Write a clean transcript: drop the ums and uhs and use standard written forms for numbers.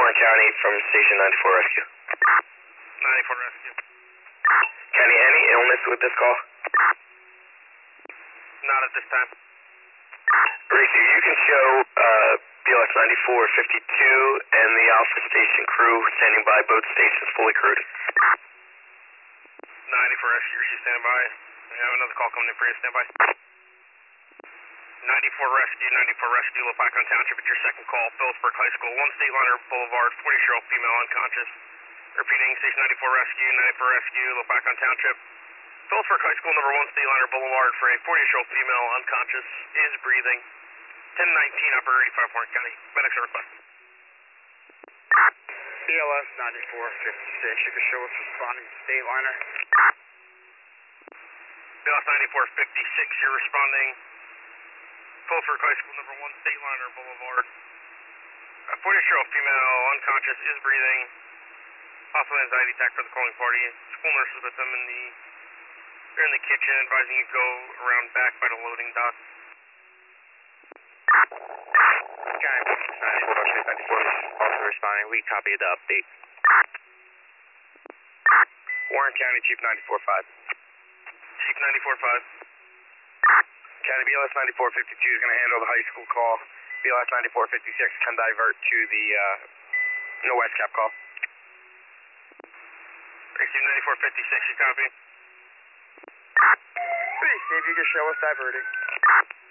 Warren County from Station 94 Rescue. 94 Rescue. County, any illness with this call? Not at this time. Rescue, you can show BLS 9452 and the Alpha Station crew standing by, both stations fully crewed. 94 Rescue, you standing by. We have another call coming in for you, stand by. 94 Rescue, Lopakon Township, it's your second call, Phillipsburg High School, 1 State Liner Boulevard, 40-year-old female unconscious. Repeating, Station 94 Rescue, Lopakon Township. Phillipsburg High School, number 1 State Liner Boulevard for a 40-year-old female unconscious, is breathing. 1019, Upper 85 Warren County. Medics are requested. BLS 9456, you can show us responding to State Liner. BLS 9456, you're responding. Phillipsburg High School, number 1 State Liner Boulevard. A 40-year-old female unconscious is breathing. Possible anxiety attack for the calling party. School nurses with them they're in the kitchen, advising you go around back by the loading dock. Okay, 94, also responding. We copy the update. Warren County, Chief 94-5. Chief 94-5. County BLS 9452 is going to handle the high school call. BLS 9456 can divert to the no West Cap call. Chief 9456, you copy? Please, Steve, you can show us diverting.